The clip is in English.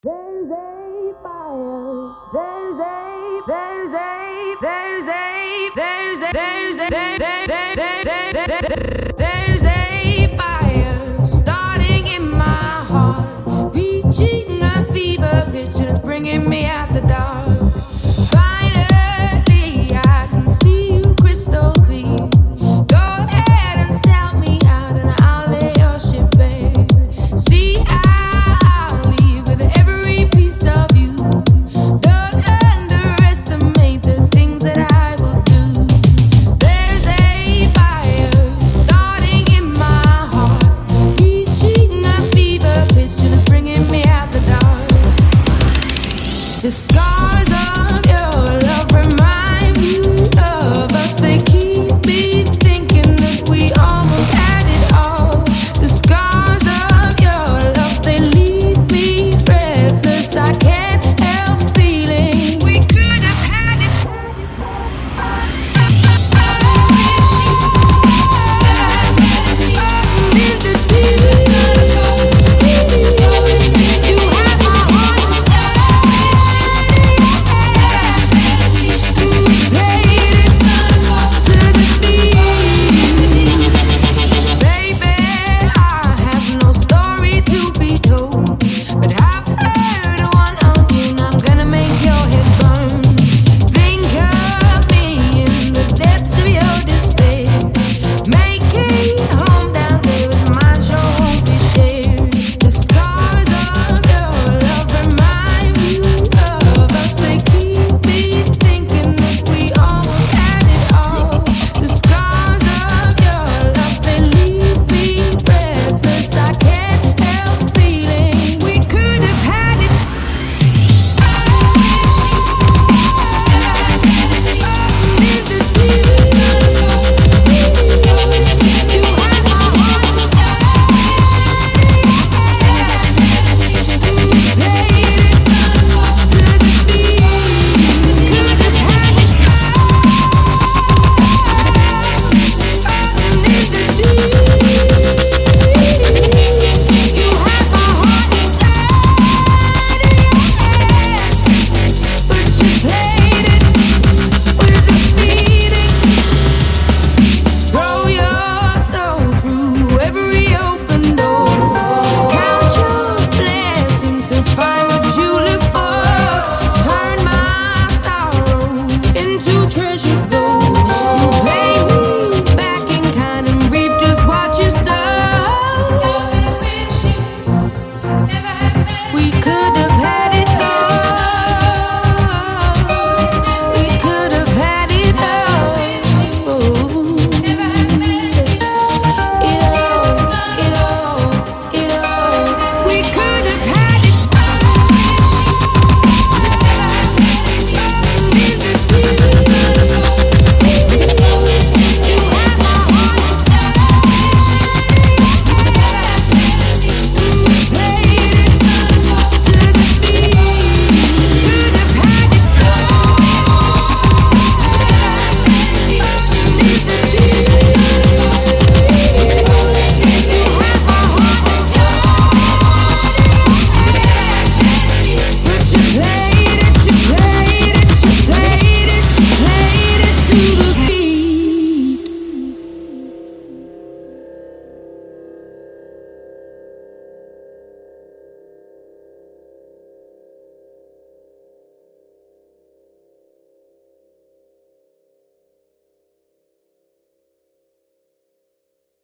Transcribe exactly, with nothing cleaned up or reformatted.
There's a fire. There's a, there's a, there's a, there's a, there's a, there's a, there's a fire starting in my heart, reaching a fever pitch and it's bringing me out the dark. Finally, I can see you crystal clear. Go ahead and sell me out and I'll lay your ship bare. See, I'll leave with every piece of you. Don't underestimate the things that I will do. There's a fire starting in my heart, reaching a fever pitch and it's bringing me out the dark. The sky